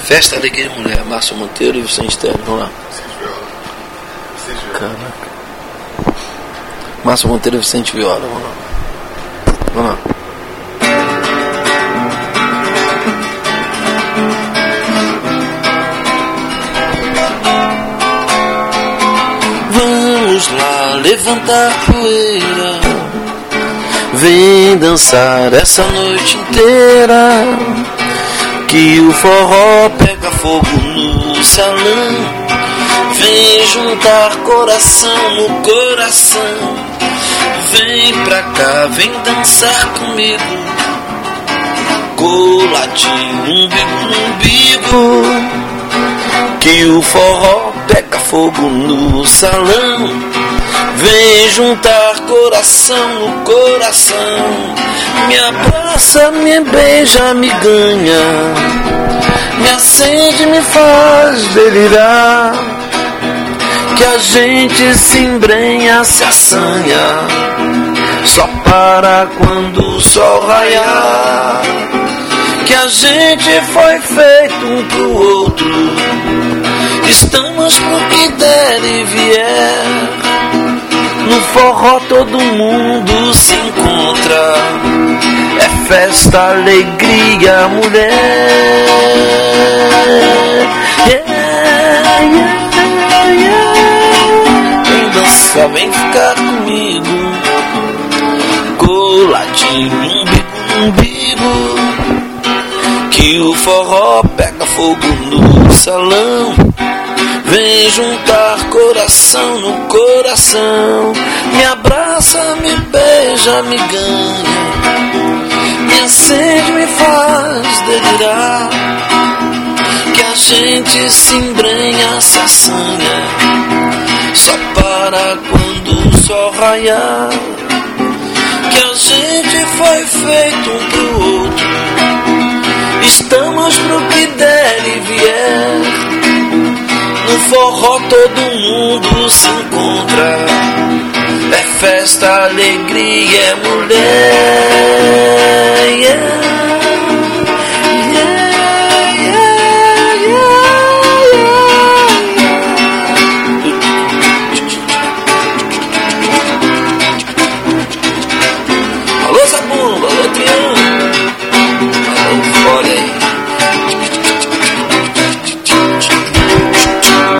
Festa, Alegria e Mulher, Márcio Monteiro e Vicente Teles. Vamos lá. Caraca. Márcio Monteiro e Vicente Viola. Vamos lá. Vamos lá. Vamos lá levantar poeira, vem dançar essa noite inteira, que o forró pega fogo no salão. Vem juntar coração no coração, vem pra cá, vem dançar comigo, coladinho, umbigo no umbigo, que o forró pega fogo no salão. Vem juntar coração no coração, me abraça, me beija, me ganha, me acende, me faz delirar, que a gente se embrenha, se assanha, só para quando o sol raiar, que a gente foi feito um pro outro, estamos pro que der e vier. No forró todo mundo se encontra, é festa, alegria, mulher. Yeah, yeah, yeah. Vem dançar, vem ficar comigo, coladinho, umbigo, umbigo, que o forró pega fogo no salão. Vem juntar coração no coração, me abraça, me beija, me ganha, me acende, me faz delirar, que a gente se embrenha, se assanha, só para quando o sol raiar, que a gente foi feito um pro outro, estamos pro que der e vier. No forró todo mundo se encontra, é festa, alegria, é mulher. Yeah.